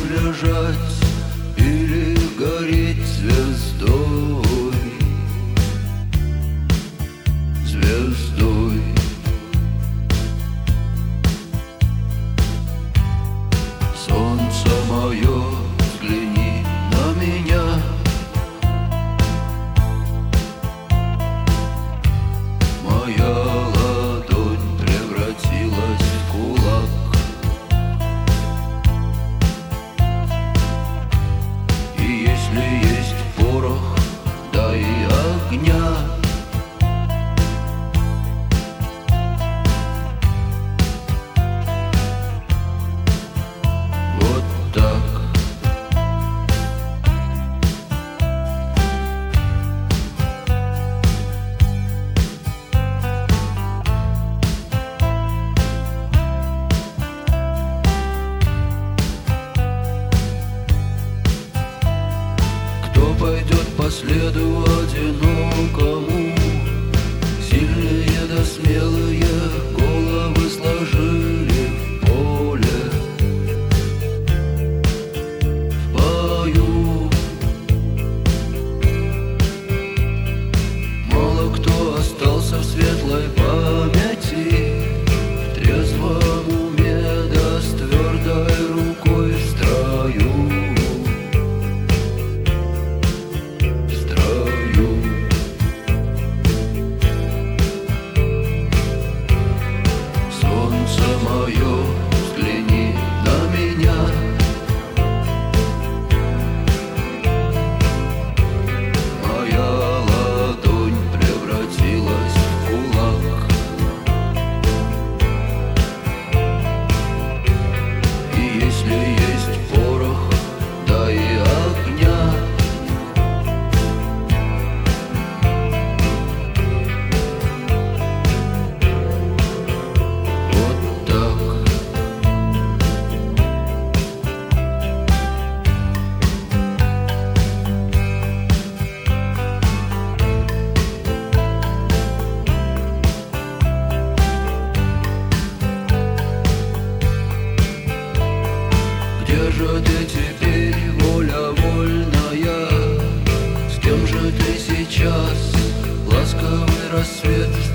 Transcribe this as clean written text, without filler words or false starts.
лежать или гореть звездой, звездой. Солнце мое, взгляни на меня. Моя ладонь превратилась в кулак, и если есть порох, дай огня. Вот так. Кто пойдет по следу одинокому? Сильные да смелые головы сложили в поле, в бою. Мало кто остался в светлой памяти, в трезвом уме да с твердой рукой в строю. Мое, взгляни на меня. Моя ладонь превратилась в кулак, и если есть порох, дай огня. Где же ты теперь, воля вольная? С кем же ты сейчас? Ласковый рассвет